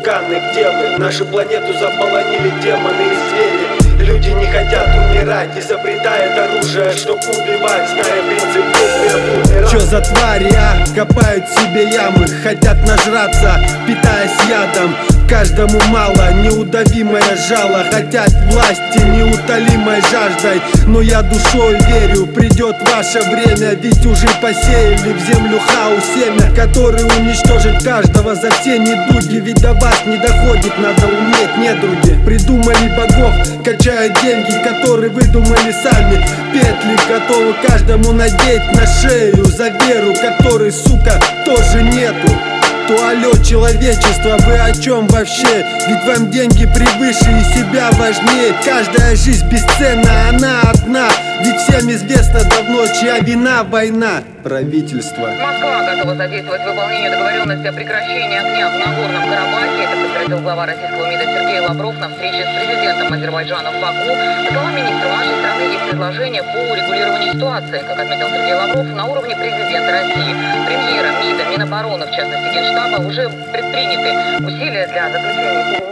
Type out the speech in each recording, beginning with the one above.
вулканы, где вы? Нашу планету заполонили демоны и звери. Люди не хотят умирать, изобретают оружие, чтоб убивать, зная принцип бумеранга. Чё за твари, а? Копают себе ямы, хотят нажраться, питаясь ядом. Каждому мало, неудавимое жало. Хотят власти неутолимой жаждой. Но я душой верю, придет ваше время. Ведь уже посеяли в землю хаос семя, который уничтожит каждого за все недуги. Ведь до вас не доходит, надо уметь, недруги. Придумали богов, качают деньги, которые выдумали сами. Петли готовы каждому надеть на шею за веру, которой, сука, тоже нету. То алло, человечество, вы о чем вообще? Ведь вам деньги превыше и себя важнее. Каждая жизнь бесценна, она одна. Ведь всем известно давно, чья вина война. Правительство. Москва готова задействовать выполнение договоренности о прекращении огня в Нагорном Карабахе. Это подтвердил глава российского МИДа Сергей Лавров на встрече с президентом Азербайджана в Баку. По словам министра, у нашей страны есть предложение по урегулированию ситуации. Как отметил Сергей Лавров, на уровне президента России, премьера, МИДа, Минобороны, в частности Генштаба, уже предприняты усилия для заключения перемирия.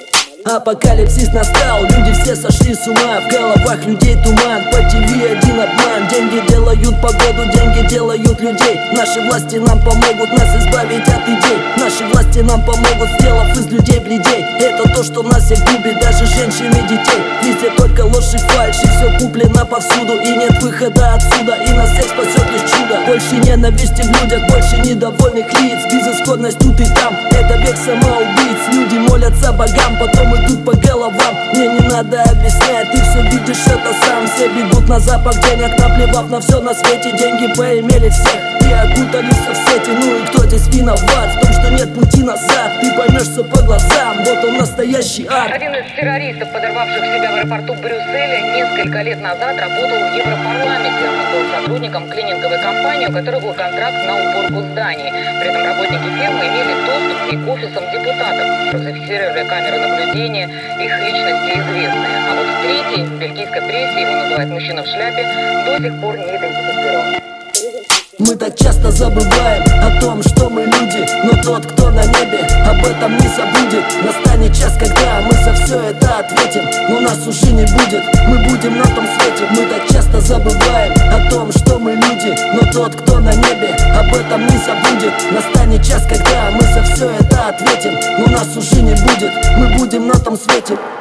Апокалипсис настал, люди все сошли с ума. В головах людей туман, по ТВ один обман. Деньги делают погоду, деньги делают людей. Наши власти нам помогут нас избавить от идей. Наши власти нам помогут, сделав из людей бледей. Это то, что нас всех губит, даже женщин и детей. Везде только ложь и фальшь, и все куплено повсюду. И нет выхода отсюда, и нас всех спасет лишь чудо. Больше ненависти в людях, больше недовольных лиц. Безысходность тут и там, это век самоубийц. Люди молятся богам, потом идут по головам. Мне не надо объяснять, ты все видишь это сам. Все бегут на запах денег, наплевав на все на свете. Деньги поимели всех и окутались в сети. Ну и кто здесь виноват в том, что нет пути назад? Ты поймешь все по глазам, вот он настоящий ад. Один из террористов, подорвавших себя в аэропорту Брюсселя, несколько лет назад работал в Европарламенте. Он был сотрудником клининговой компании, у которой был контракт на уборку зданий. При этом работники фирмы имели доступ и к офисам депутатов. Зафиксировали камеры наблюдения, их личности известны. А вот третий, в бельгийской прессе, его называют мужчина в шляпе, до сих пор не идентифицирован. Мы так часто забываем о том, что мы люди. Но тот, кто на небе, об этом не забудет. Настанет час, когда мы за все это ответим. Но нас уже не будет, мы будем на том свете. Мы так часто забываем о том, что мы люди. Но тот, кто на небе, об этом не забудет. Настанет час, когда мы за все это ответим. Но нас уже не будет, мы будем на том свете.